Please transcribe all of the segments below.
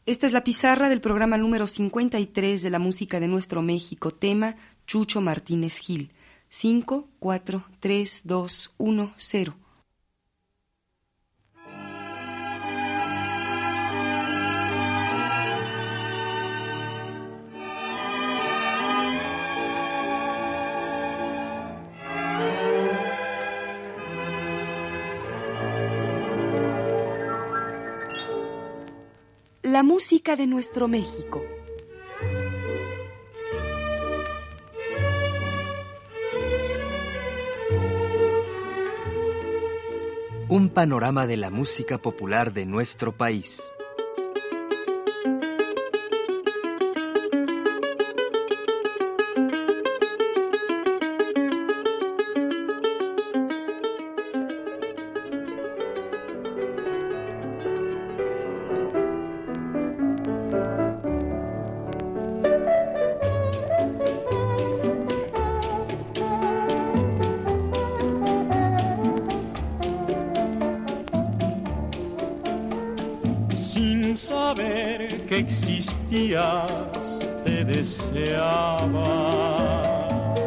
Esta es la pizarra del programa número 53 de la música de nuestro México, tema Chucho Martínez Gil. 5, 4, 3, 2, 1, 0. La música de nuestro México. Un panorama de la música popular de nuestro país. Saber que existías, te deseaba.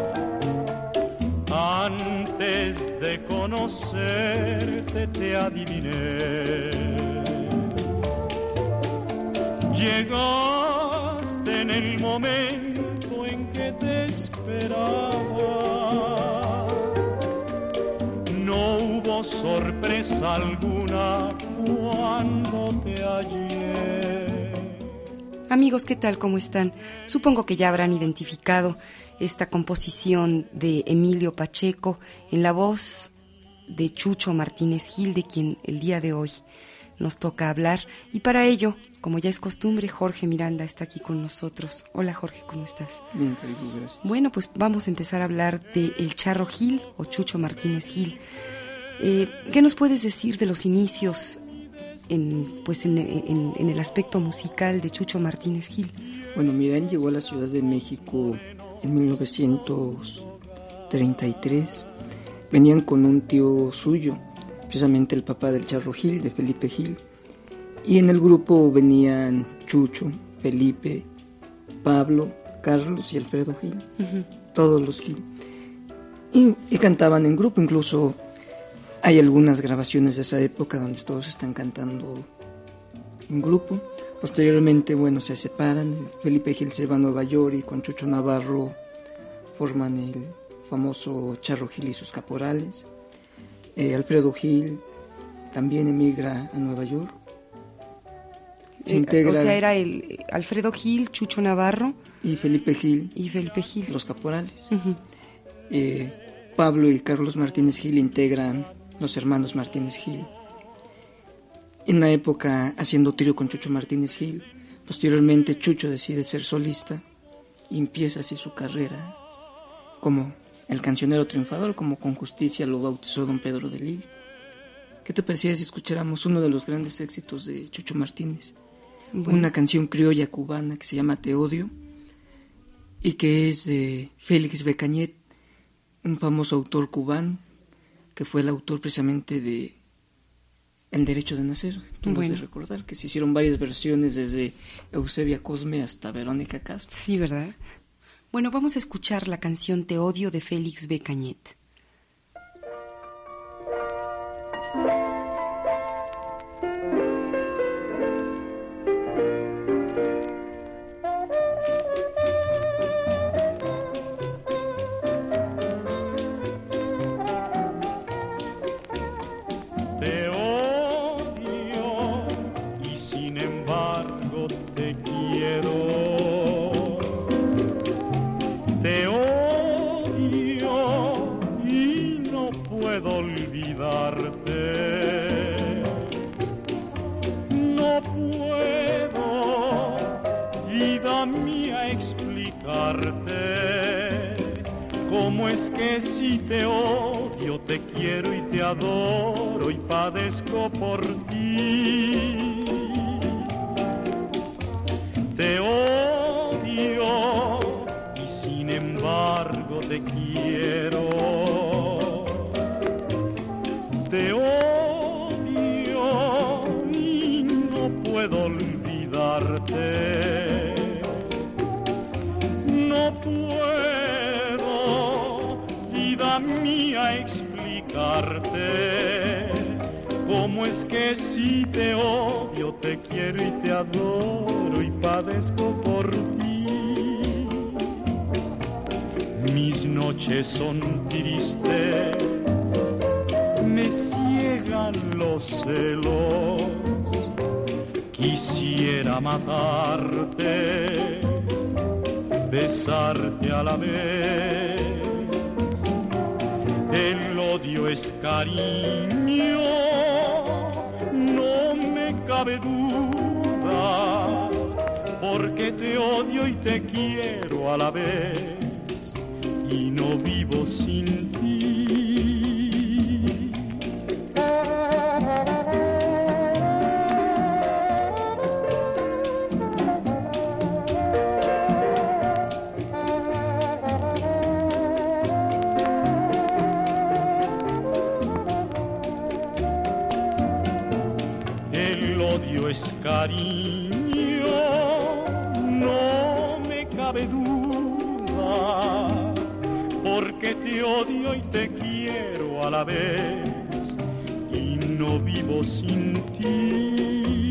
Antes de conocerte, te adiviné. Llegaste en el momento en que te esperaba. No hubo sorpresa alguna cuando te hallé. Amigos, ¿qué tal? ¿Cómo están? Supongo que ya habrán identificado esta composición de Emilio Pacheco en la voz de Chucho Martínez Gil, de quien el día de hoy nos toca hablar. Y para ello, como ya es costumbre, Jorge Miranda está aquí con nosotros. Hola Jorge, ¿cómo estás? Bien, querido, gracias. Bueno, pues vamos a empezar a hablar de El Charro Gil o Chucho Martínez Gil. ¿Qué nos puedes decir de los inicios en el aspecto musical de Chucho Martínez Gil? Bueno, mira, él llegó a la Ciudad de México en 1933. Venían con un tío suyo, precisamente el papá del Charro Gil, de Felipe Gil. Y en el grupo venían Chucho, Felipe, Pablo, Carlos y Alfredo Gil. Uh-huh. Todos los Gil. Y cantaban en grupo, incluso hay algunas grabaciones de esa época donde todos están cantando en grupo. Posteriormente, bueno, se separan. Felipe Gil se va a Nueva York y con Chucho Navarro forman el famoso Charro Gil y sus Caporales. Alfredo Gil también emigra a Nueva York. Se integra, o sea, era el Alfredo Gil, Chucho Navarro y Felipe Gil. Los Caporales. Uh-huh. Pablo y Carlos Martínez Gil integran los hermanos Martínez Gil. En la época haciendo trío con Chucho Martínez Gil. Posteriormente Chucho decide ser solista y empieza así su carrera como el cancionero triunfador, como con justicia lo bautizó don Pedro de Lille. ¿Qué te parecía si escucháramos uno de los grandes éxitos de Chucho Martínez? Bueno. Una canción criolla cubana que se llama Te Odio y que es de Félix Becañet, un famoso autor cubano que fue el autor precisamente de El Derecho de Nacer. Tú vas a recordar que se hicieron varias versiones desde Eusebia Cosme hasta Verónica Castro. Sí, ¿verdad? Bueno, vamos a escuchar la canción Te Odio de Félix Becañet. ¿Cómo es que si te odio, te quiero y te adoro y padezco por ti? Te odio y sin embargo te quiero. Te odio y no puedo olvidarte. matarte. ¿Cómo es que si te odio, te quiero y te adoro y padezco por ti? Mis noches son tristes, me ciegan los celos. Quisiera matarte, besarte a la vez. El odio es cariño, no me cabe duda, porque te odio y te quiero a la vez, y no vivo sin ti. Cariño, no me cabe duda, porque te odio y te quiero a la vez, y no vivo sin ti.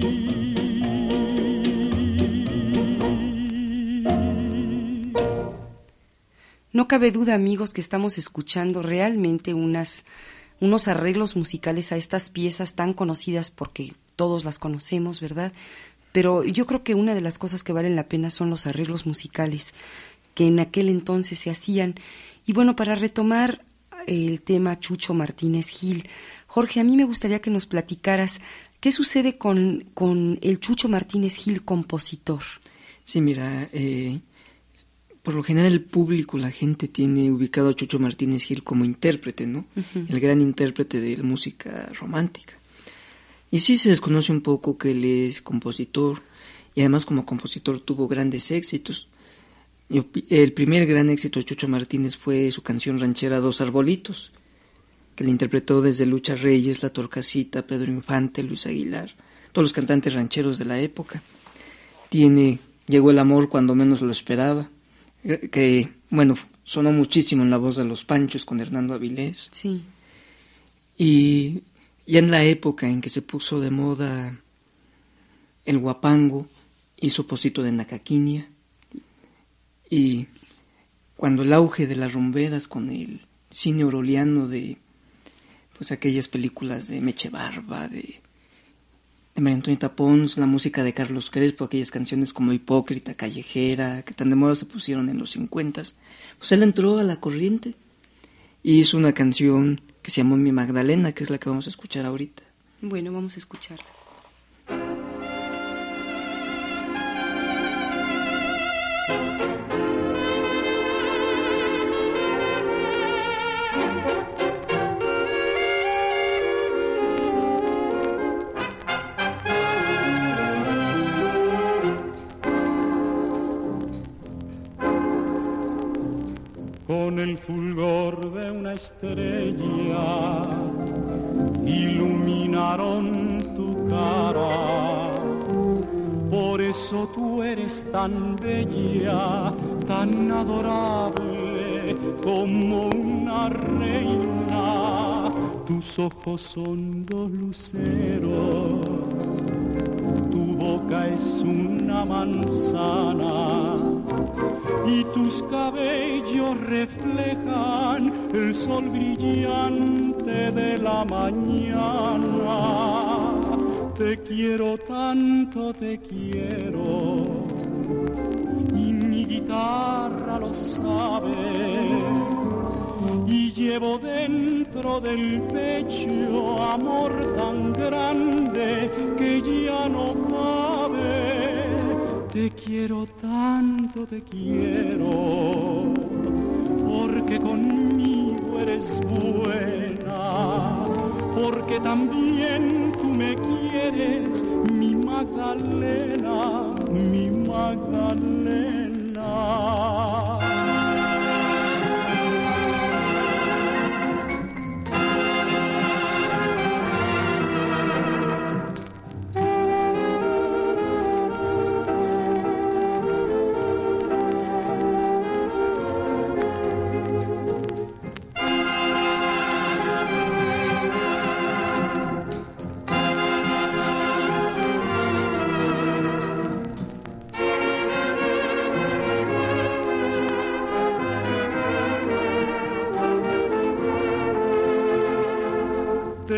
No cabe duda, amigos, que estamos escuchando realmente unos arreglos musicales a estas piezas tan conocidas, porque todos las conocemos, ¿verdad? Pero yo creo que una de las cosas que valen la pena son los arreglos musicales que en aquel entonces se hacían. Y bueno, para retomar el tema Chucho Martínez Gil, Jorge, a mí me gustaría que nos platicaras qué sucede con el Chucho Martínez Gil compositor. Sí, mira, por lo general el público, la gente tiene ubicado a Chucho Martínez Gil como intérprete, ¿no? Uh-huh. El gran intérprete de la música romántica. Y sí se desconoce un poco que él es compositor, y además como compositor tuvo grandes éxitos. El primer gran éxito de Chucho Martínez fue su canción ranchera Dos Arbolitos, que le interpretó desde Lucha Reyes, La Torcasita, Pedro Infante, Luis Aguilar, todos los cantantes rancheros de la época. Llegó el amor cuando menos lo esperaba, que, bueno, sonó muchísimo en la voz de Los Panchos con Hernando Avilés. Sí. Y ya en la época en que se puso de moda el guapango, hizo Pocito de Nacaquinia, y cuando el auge de las rumberas con el cine oroliano de pues aquellas películas de Meche Barba, de María Antonieta Pons, la música de Carlos Crespo, aquellas canciones como Hipócrita, Callejera, que tan de moda se pusieron en los 50s, pues él entró a la corriente y hizo una canción que se llamó Mi Magdalena, que es la que vamos a escuchar ahorita. Bueno, vamos a escucharla. Con el fulgor de una estrella iluminaron tu cara, por eso tú eres tan bella, tan adorable como una reina. Tus ojos son dos luceros, tu boca es una manzana y tus cabellos reflejan el sol brillante de la mañana. Te quiero tanto, te quiero, y mi guitarra lo sabe, y llevo dentro del pecho amor tan grande que ya no cabe. Te quiero tanto, te quiero, porque conmigo eres buena, porque también tú me quieres, mi Magdalena, mi Magdalena.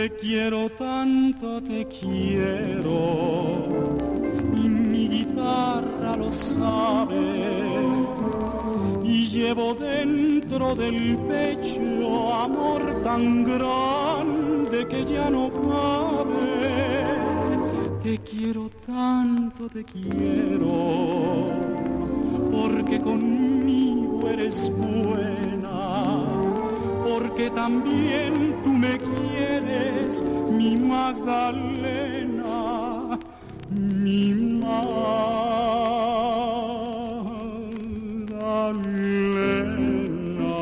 Te quiero tanto, te quiero, y mi guitarra lo sabe, y llevo dentro del pecho amor tan grande que ya no cabe. Te quiero tanto, te quiero, porque conmigo eres buena, porque también tú me quieres, mi Magdalena, mi Magdalena.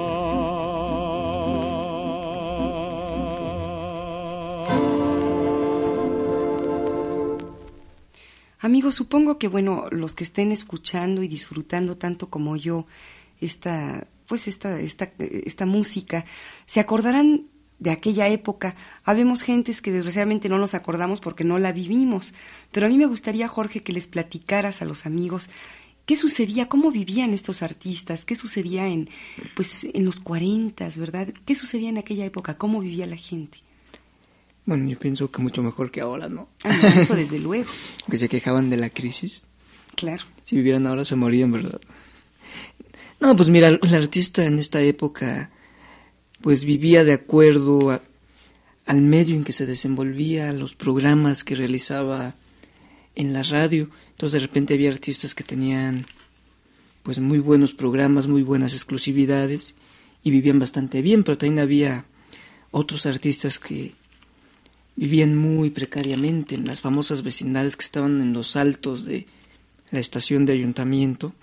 Amigos, supongo que, bueno, los que estén escuchando y disfrutando tanto como yo esta música, se acordarán de aquella época. Habemos gentes que desgraciadamente no nos acordamos porque no la vivimos, pero a mí me gustaría, Jorge, que les platicaras a los amigos qué sucedía, cómo vivían estos artistas, qué sucedía en los 40, ¿verdad? ¿Qué sucedía en aquella época? ¿Cómo vivía la gente? Bueno, yo pienso que mucho mejor que ahora, ¿no? No, eso desde luego. Que se quejaban de la crisis. Claro. Si vivieran ahora se morían, ¿verdad? No, pues mira, el artista en esta época pues vivía de acuerdo al medio en que se desenvolvía, los programas que realizaba en la radio. Entonces de repente había artistas que tenían pues muy buenos programas, muy buenas exclusividades y vivían bastante bien, pero también había otros artistas que vivían muy precariamente en las famosas vecindades que estaban en los altos de la estación de ayuntamiento.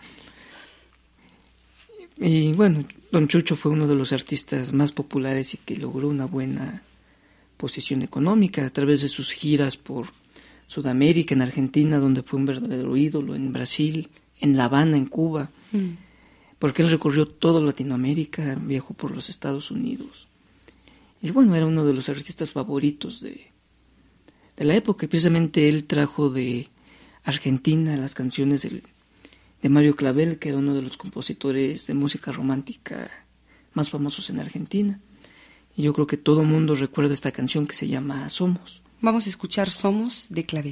Y bueno, Don Chucho fue uno de los artistas más populares y que logró una buena posición económica a través de sus giras por Sudamérica, en Argentina, donde fue un verdadero ídolo, en Brasil, en La Habana, en Cuba, porque él recorrió toda Latinoamérica, viajó por los Estados Unidos. Y bueno, era uno de los artistas favoritos de la época, y precisamente él trajo de Argentina las canciones de Mario Clavel, que era uno de los compositores de música romántica más famosos en Argentina. Y yo creo que todo el mundo recuerda esta canción que se llama Somos. Vamos a escuchar Somos de Clavel.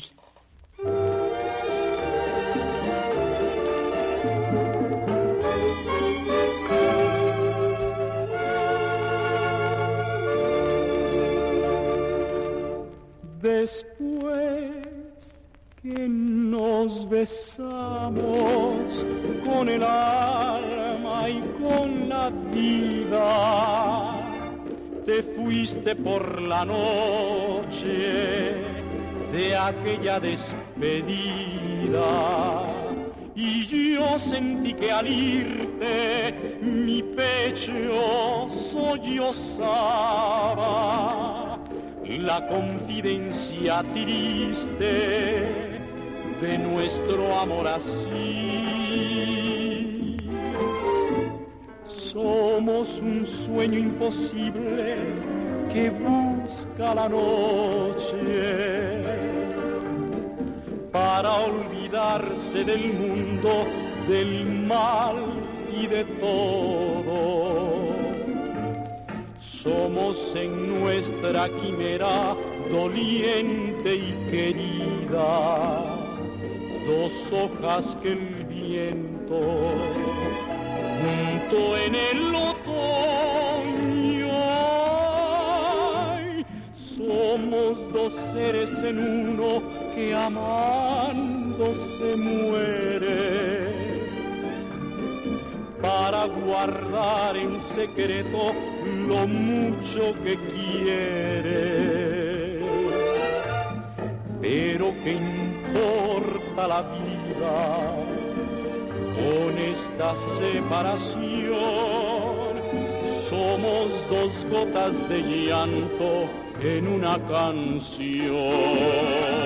Después que nos besamos con el alma y con la vida, te fuiste por la noche de aquella despedida, y yo sentí que al irte mi pecho sollozaba la confidencia triste de nuestro amor así. Somos un sueño imposible que busca la noche para olvidarse del mundo, del mal y de todo. Somos en nuestra quimera doliente y querida, dos hojas que el viento junto en el otoño. Ay, somos dos seres en uno que amando se muere para guardar en secreto lo mucho que quiere. Pero ¿qué importa la vida con esta separación? Somos dos gotas de llanto en una canción.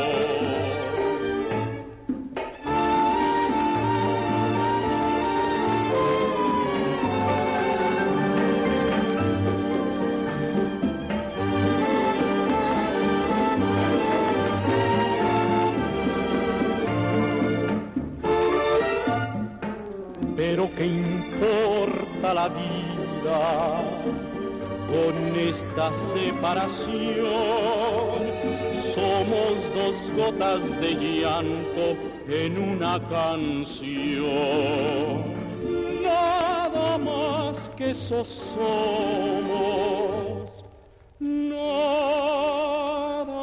Pero ¿qué importa la vida con esta separación. Somos dos gotas de llanto en una canción. Nada más que eso somos, nada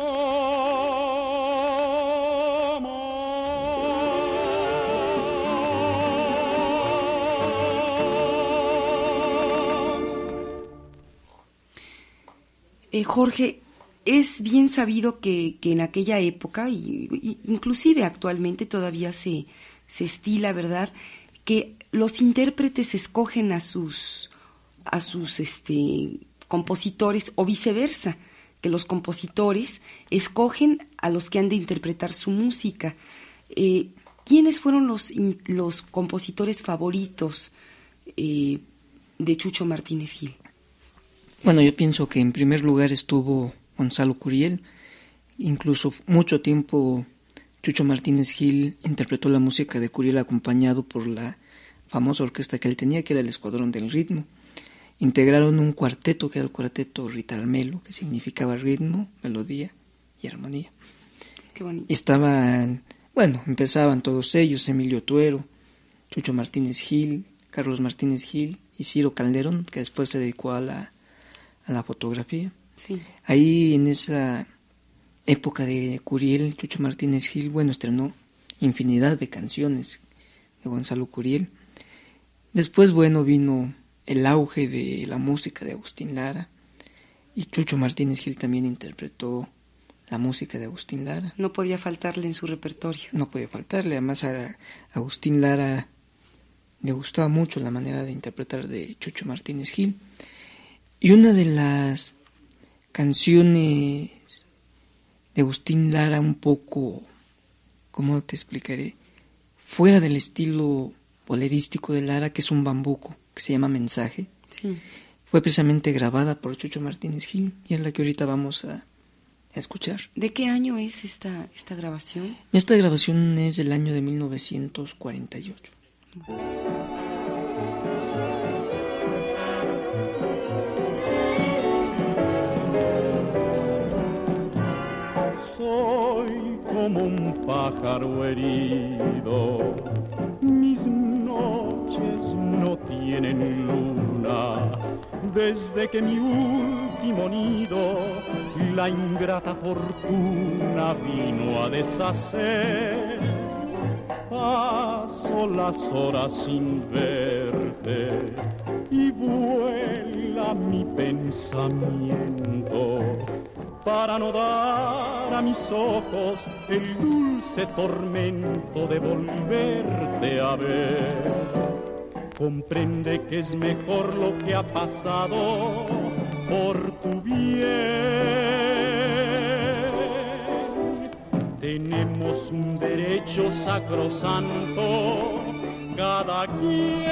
más. Jorge, es bien sabido que en aquella época, y inclusive actualmente todavía se estila, ¿verdad?, que los intérpretes escogen a sus compositores, o viceversa, que los compositores escogen a los que han de interpretar su música. ¿Quiénes fueron los compositores favoritos de Chucho Martínez Gil? Bueno, yo pienso que en primer lugar estuvo Gonzalo Curiel. Incluso mucho tiempo Chucho Martínez Gil interpretó la música de Curiel acompañado por la famosa orquesta que él tenía, que era el Escuadrón del Ritmo. Integraron un cuarteto, que era el cuarteto Ritarmelo, que significaba ritmo, melodía y armonía. Qué bonito. Empezaban todos ellos: Emilio Tuero, Chucho Martínez Gil, Carlos Martínez Gil y Ciro Calderón, que después se dedicó a la fotografía. Sí. Ahí en esa época de Curiel, Chucho Martínez Gil, estrenó infinidad de canciones de Gonzalo Curiel. Después, vino el auge de la música de Agustín Lara, y Chucho Martínez Gil también interpretó la música de Agustín Lara. No podía faltarle en su repertorio. No podía faltarle, además a Agustín Lara le gustaba mucho la manera de interpretar de Chucho Martínez Gil. Y una de las canciones de Agustín Lara, un poco, ¿cómo te explicaré?, fuera del estilo bolerístico de Lara, que es un bambuco, que se llama Mensaje, sí, fue precisamente grabada por Chucho Martínez Gil, y es la que ahorita vamos a escuchar. ¿De qué año es esta grabación? Esta grabación es del año de 1948. Soy como un pájaro herido, mis noches no tienen luna, desde que mi último nido la ingrata fortuna vino a deshacer. Paso las horas sin verte y vuela mi pensamiento, para no dar a mis ojos el dulce tormento de volverte a ver. Comprende que es mejor lo que ha pasado por tu bien. Tenemos un derecho sacrosanto, cada quien.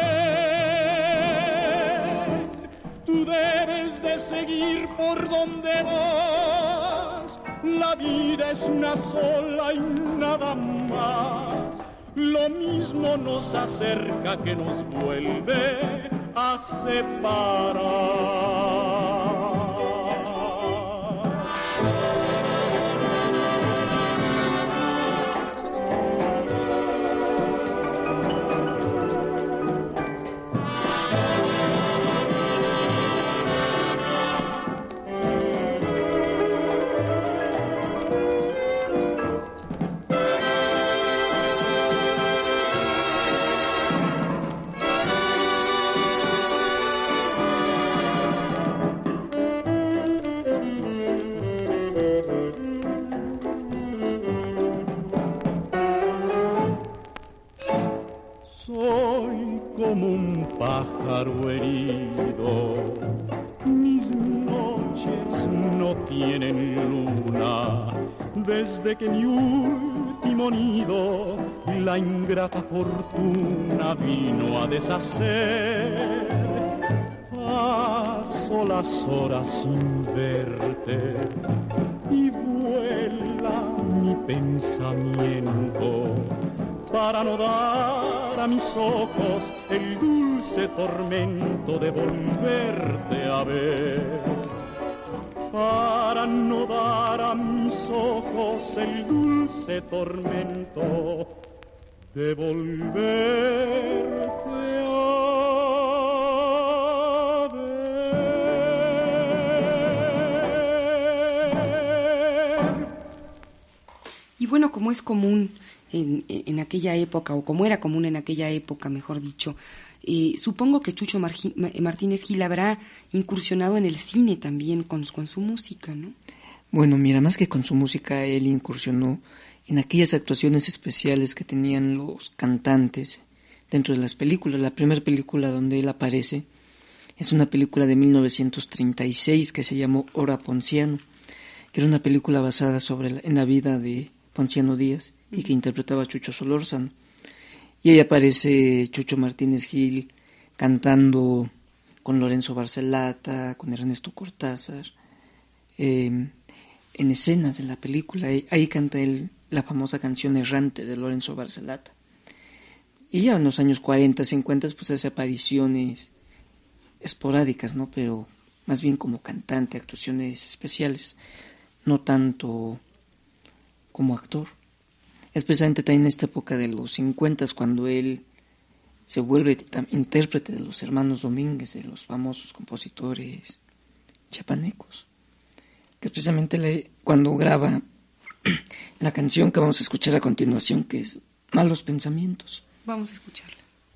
Tú debes de seguir por donde vas. La vida es una sola y nada más. Lo mismo nos acerca que nos vuelve a separar. Pájaro herido, mis noches no tienen luna, desde que mi último nido la ingrata fortuna vino a deshacer. Paso las horas sin verte y vuela mi pensamiento, para no dar a mis ojos el dulce tormento de volverte a ver. Para no dar a mis ojos el dulce tormento de volverte a ver. Y bueno, como es común en aquella época, o como era común en aquella época, mejor dicho, supongo que Chucho Martínez Gil habrá incursionado en el cine también con su música, ¿no? Bueno, mira, más que con su música, él incursionó en aquellas actuaciones especiales que tenían los cantantes dentro de las películas. La primera película donde él aparece es una película de 1936 que se llamó Hora Ponciano, que era una película basada en la vida de Ponciano Díaz y que interpretaba a Chucho Solórzano. Y ahí aparece Chucho Martínez Gil cantando con Lorenzo Barcelata, con Ernesto Cortázar, en escenas de la película. Ahí canta él la famosa canción Errante de Lorenzo Barcelata. Y ya en los años 40, 50, pues hace apariciones esporádicas, ¿no? Pero más bien como cantante, actuaciones especiales, no tanto como actor. Es precisamente también en esta época de los 50 cuando él se vuelve intérprete de los hermanos Domínguez, de los famosos compositores chiapanecos, que es precisamente cuando graba la canción que vamos a escuchar a continuación, que es Malos Pensamientos. Vamos a escucharla.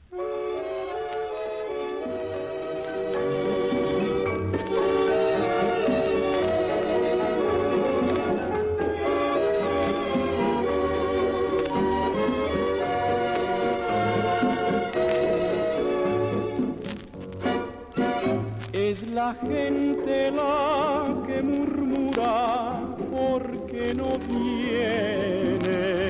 Es la gente la que murmura porque no vienes.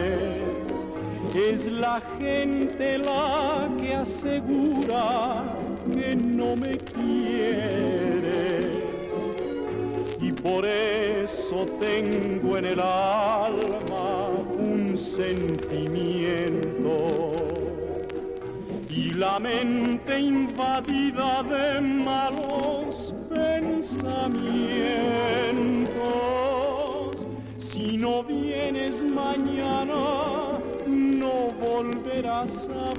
Es la gente la que asegura que no me quieres. Y por eso tengo en el alma un sentimiento y la mente invadida de malos pensamientos. Si no vienes mañana, no volverás a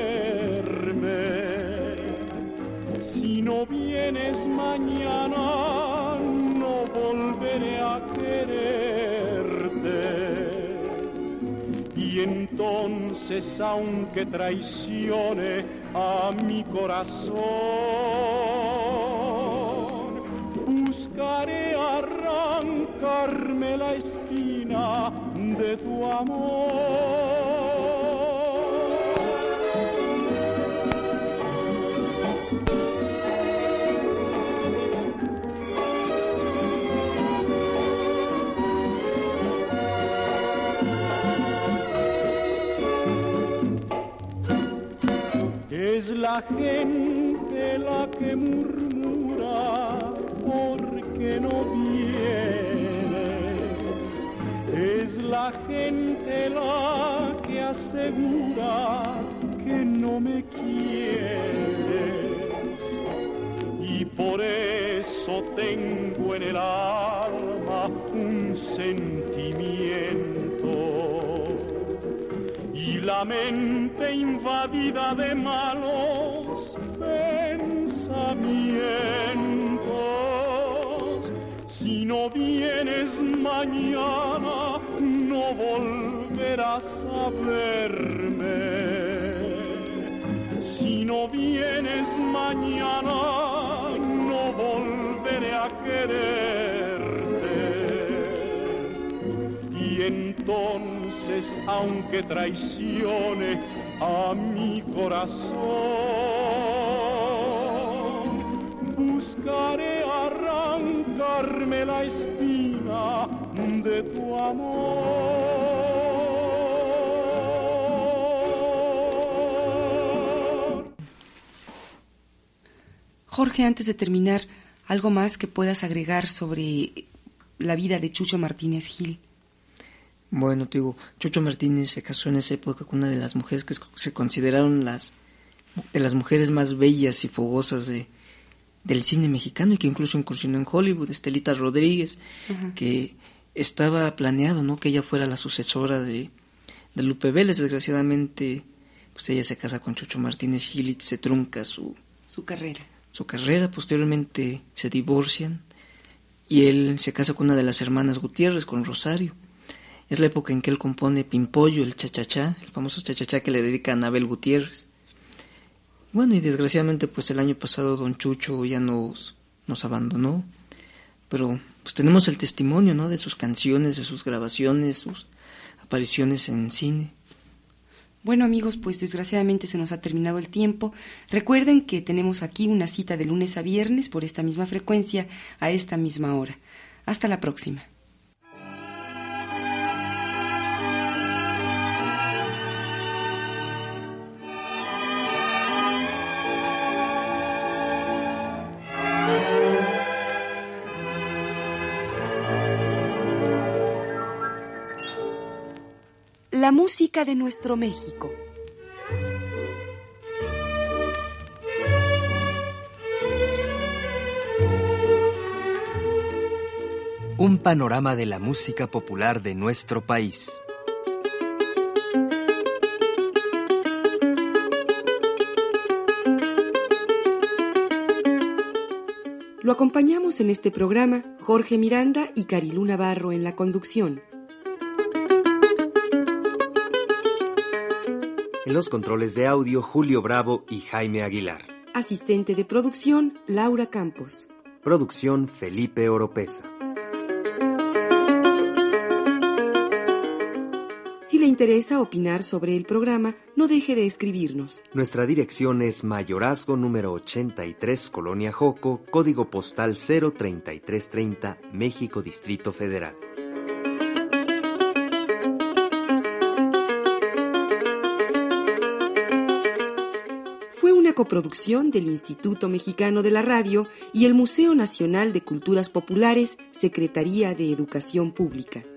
verme. Si no vienes mañana, no volveré a quererte. Y entonces, aunque traicione a mi corazón, buscaré arrancarme la espina de tu amor. Es la gente la que murmura porque no vienes. Es la gente la que asegura que no me quieres. Y por eso tengo en el alma un sentimiento y la mente invadida de malos pensamientos. Si no vienes mañana, no volverás a verme. Si no vienes mañana, no volveré a quererte. Y entonces, aunque traicione a mi corazón, buscaré arrancarme la espina de tu amor. Jorge, antes de terminar, ¿algo más que puedas agregar sobre la vida de Chucho Martínez Gil? Bueno, te digo, Chucho Martínez se casó en esa época con una de las mujeres que se consideraron de las mujeres más bellas y fogosas del cine mexicano y que incluso incursionó en Hollywood, Estelita Rodríguez, uh-huh. Que estaba planeado, ¿no?, que ella fuera la sucesora de Lupe Vélez. Desgraciadamente, pues ella se casa con Chucho Martínez Gil y se trunca su carrera. Posteriormente se divorcian y él se casa con una de las hermanas Gutiérrez, con Rosario. Es la época en que él compone Pimpollo, el chachachá, el famoso chachachá que le dedica a Anabel Gutiérrez. Bueno, y desgraciadamente pues el año pasado don Chucho ya nos abandonó, pero pues tenemos el testimonio, ¿no?, de sus canciones, de sus grabaciones, sus apariciones en cine. Bueno, amigos, pues desgraciadamente se nos ha terminado el tiempo. Recuerden que tenemos aquí una cita de lunes a viernes por esta misma frecuencia, a esta misma hora. Hasta la próxima. La música de nuestro México. Un panorama de la música popular de nuestro país. Lo acompañamos en este programa Jorge Miranda y Carilú Navarro en la conducción. En los controles de audio, Julio Bravo y Jaime Aguilar. Asistente de producción, Laura Campos. Producción, Felipe Oropesa. Si le interesa opinar sobre el programa, no deje de escribirnos. Nuestra dirección es Mayorazgo número 83, Colonia Joco, código postal 03330, México, Distrito Federal. Coproducción del Instituto Mexicano de la Radio y el Museo Nacional de Culturas Populares, Secretaría de Educación Pública.